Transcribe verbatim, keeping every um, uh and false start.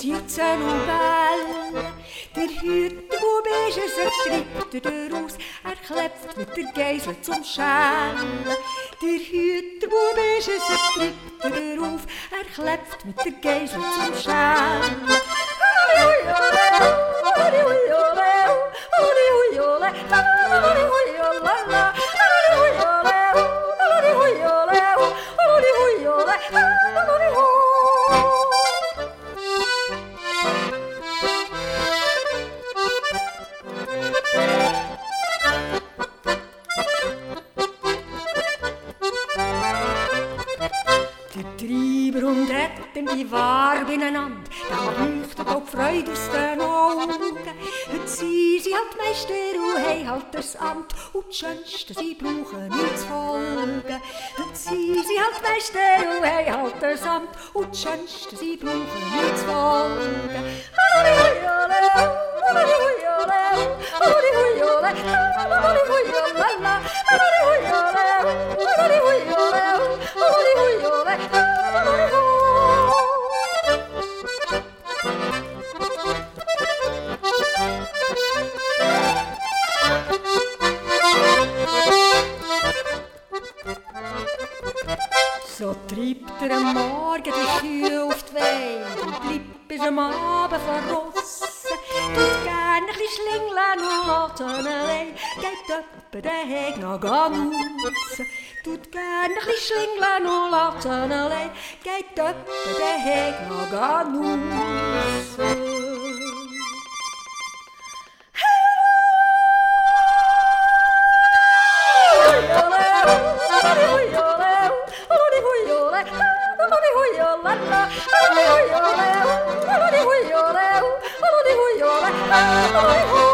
Jutzen und Bell. Der Hüttenbub ist es, er treibt er raus, er klepft mit der Geisel zum Schell. Der Hüttenbub ist es, er treibt er auf, er klepft mit der Geisel zum Schell. Treiber und Retten, die war beieinander, da leuchtet auch die Freude aus den Augen. Heute sind sie halt Meister und haben halt das Amt und das Schönste, sie brauchen nicht zu folgen. Heute sind sie halt Meister und haben halt das Amt und das Schönste, sie brauchen nicht zu folgen. So treibt er am Morgen die Kühe auf die Weide und bleibt bis am Abend verrossen. Tut gern ein bisschen schlingeln und lässt ihn allein, geht öppe den Heg noch ganz. Tut gern ein bisschen schlingeln und lässt ihn allein, geht öppe den Heg noch ganz. Oh,